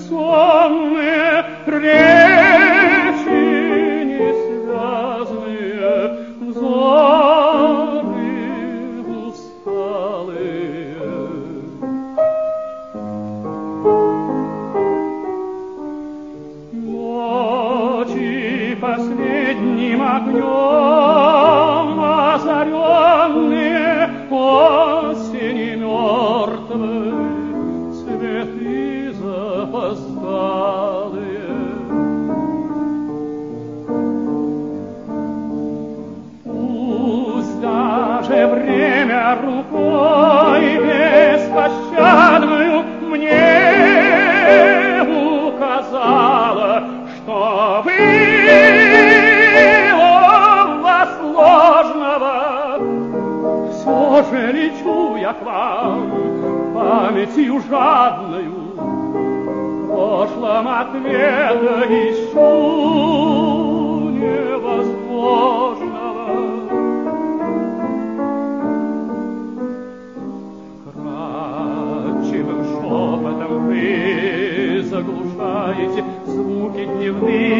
сонные речи несвязные, взоры усталые. Ночи последним огнем озаренные, осени мертвой, цветы запоздалые. Пусть даже время рукой беспощадную мне указала, что было сложного, все же лечу я к вам памятью жадною, в прошлом ответа ищу невозможного. Вкрадчивым шепотом вы заглушаете звуки дневные